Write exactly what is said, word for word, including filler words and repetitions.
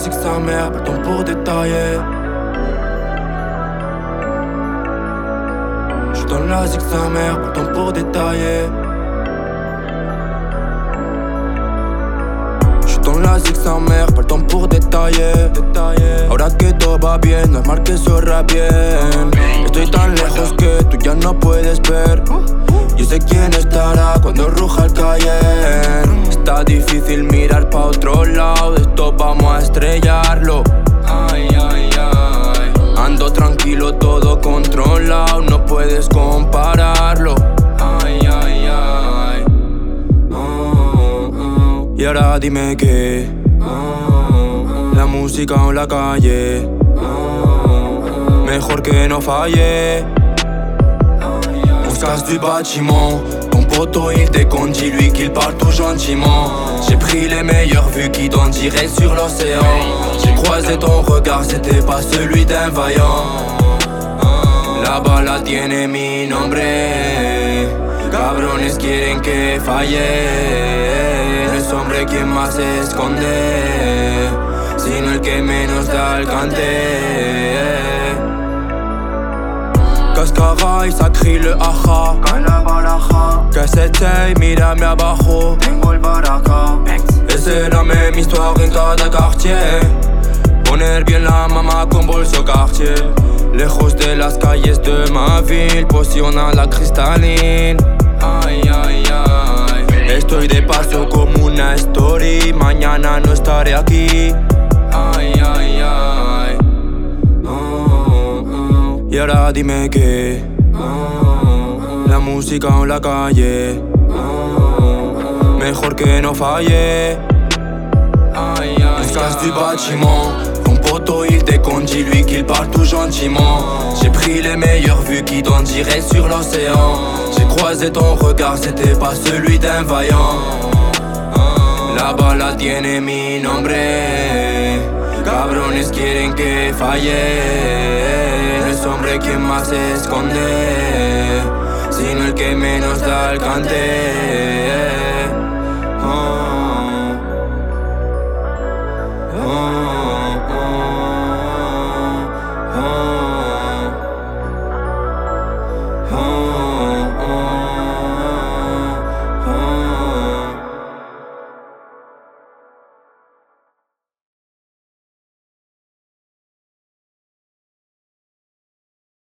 zig sa mère, pas le temps pour détailler. J'suis dans la zig sa mère, pas le temps pour détailler. Dans la zig sa mère, pas le temps pour détailler, détailler. Ahora que todo va bien, normal que zorra bien. Estoy tan lejos que tú ya no puedes ver. Yo sé quién estará cuando ruja el Cayenne. Está difícil mirar pa' otro lado, de esto vamos a estrellarlo. Ay, ay, ay. Ando tranquilo, todo controlado, no puedes compararlo. Ay, ay, ay. Y ahora dime que la música o la calle, mejor que no falle. On se casse du bâtiment, ton poteau il décompte, dis-lui qu'il parle tout gentiment. J'ai pris les meilleures vues qui donnent direct sur l'océan. J'ai croisé ton regard, c'était pas celui d'un vaillant. La bala tiene mi nombre, cabrones quieren que falle. No es hombre quien más se esconde, sino el que menos da el cante. Cascara y ça crie le aja. Cae la baraja. Que se te mírame abajo. Tengo el baraca. Esa era mi histoire en cada quartier. Poner bien la mamá con bolso Cartier. Lejos de las calles de ma ville, poción a la cristalline. Ay, ay, ay. Estoy de paso como una story, mañana no estaré aquí. Ay, ay, ay. Oh, oh. Y ahora dime que la música o la calle, mejor que no falle. Ay, ay, on se casse du bâtiment, ton poteau il décompte, dis-lui qu'il parle tout gentiment. J'ai pris les meilleures vues qui donnent direct sur l'océan. J'ai croisé ton regard, c'était pas celui d'un vaillant. La bala tiene mi nombre, cabrones quieren que falle. No es hombre quien más se esconde, sino el que menos da el cante.